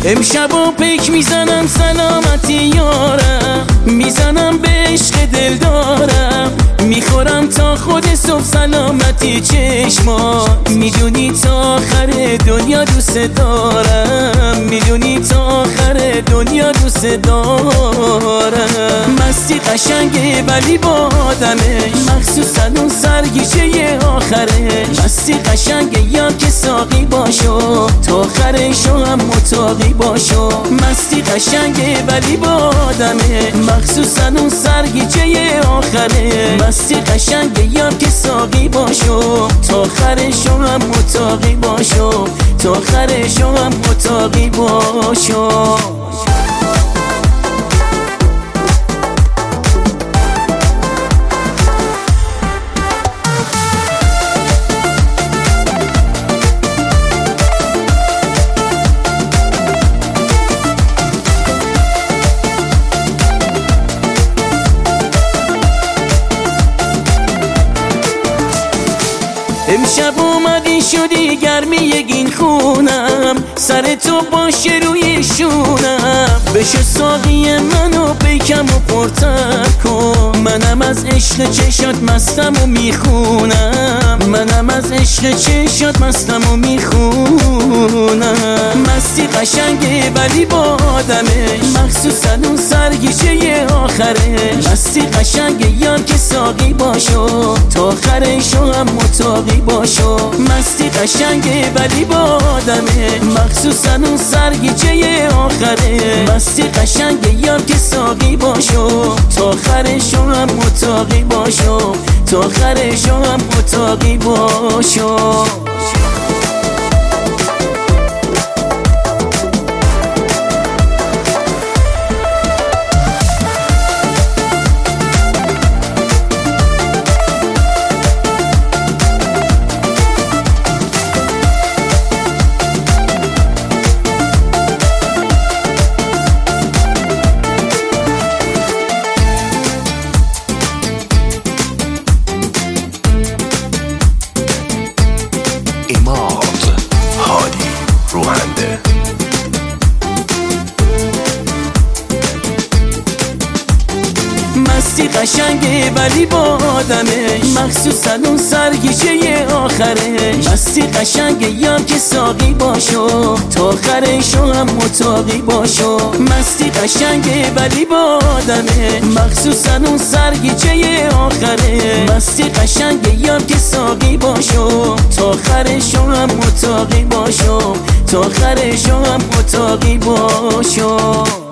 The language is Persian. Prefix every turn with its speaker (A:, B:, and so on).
A: امشب و پیک میزنم سلامتی یارم، میزنم به عشق دل دارم، میخورم تا خود صبح سلامتی چشما. میدونی تا آخر دنیا دوست دارم، میدونی تا آخر دنیا دوست دارم. مستی قشنگه ولی با آدمش، مخصوصا اون سرگیجه آخرش. مستی قشنگه یا که ساقی باشو، تا آخرشو هم متاقی باشو. مستی قشنگه ولی با آدمه، مخصوصا اون سرگیجه آخره. مستی قشنگه یا که ساقی باشو، تا آخرشو هم متاقی باشو، تا آخرشو هم متاقی باشو. امشب اومدی شدی گرمی این خونم، سر تو باشه روی شونم. بشو ساقی منو بیکم و پرتر کن، منم از عشق چشات مستم و میخونم. منم از عشق چشات مستم و میخونم. مستی قشنگه ولی با آدمش، مخصوصا اون سرگیجه آخرش. مستی قشنگه یا که ساقی باشو، تا آخرشو هم متاقی باشو. مستی قشنگه ولی با آدمه، مخصوصا اون سرگیجه آخره. مستی قشنگه یا که ساقی باشو، تا آخرشو هم متاقی باشو، تا آخرشو هم متاقی باشو. مستی قشنگه ولی با آدمش، مخصوصا اون سرگیجه آخرش. مستی قشنگه یا که ساقی باشو، تا آخرشو هم متاقی باشو. مستی قشنگه ولی با آدمه، مخصوصا اون سرگیجه آخره. مستی قشنگه یا که ساقی باشو، تا آخرشو هم متاقی باشو، تا آخرشو هم متاقی باشو.